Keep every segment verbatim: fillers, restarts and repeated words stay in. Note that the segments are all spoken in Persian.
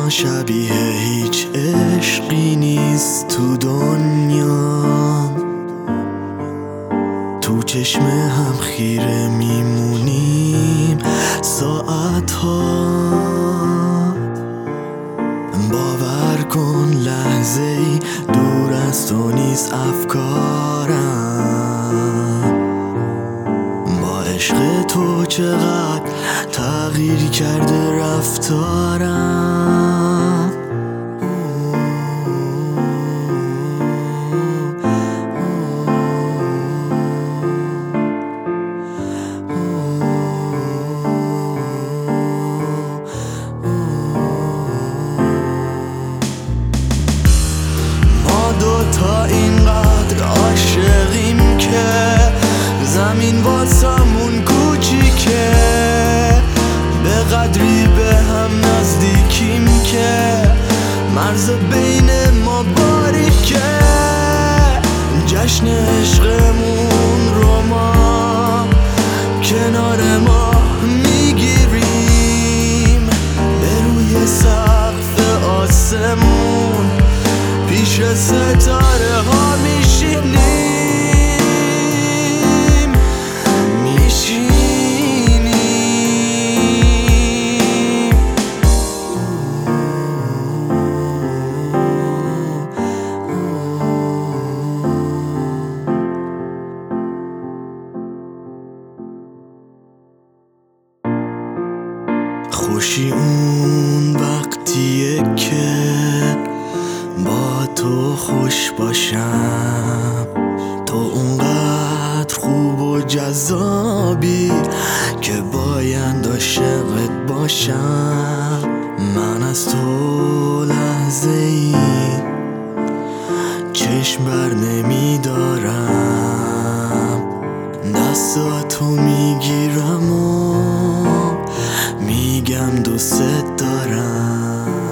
شبیه هیچ عشقی نیست تو دنیا، تو چشم هم خیره میمونیم ساعت ها. باور کن لحظه ای دور از تو نیست افکارم، با عشق تو چقدر تغییر کرده رفتارم. ما دوتا اینقدر عاشقیم که زمین واسمون کوچیکه، به قدری به هم نزدیکیم که مرز بین ما باریکه. جشن عشقمون رو ما کنار ما میگیریم، به روی سقف آسمون پیش ستاره ها میشینیم میشینیم خوشی اون وقتیه که با تو خوش باشم، تو اونقدر خوب و جذابی که باید عاشقت باشم. من از تو لحظه ای چشم بر نمیدارم، دستاتو میگیرم و میگم دوست دارم.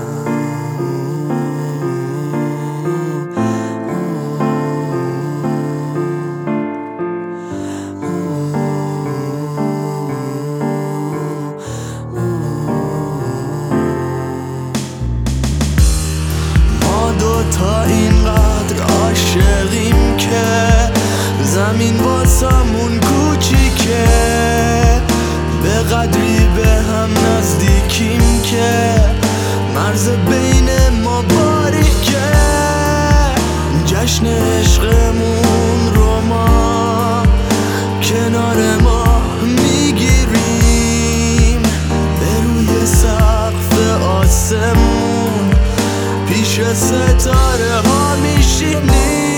تا اینقدر عاشقیم که زمین واسمون کوچیکه، به قدری به هم نزدیکیم که مرز بین ما باریکه. جشن عشقمون رو ما کنار ما میگیریم، به روی سقف آسمون پیش ستاره ها میشینیم.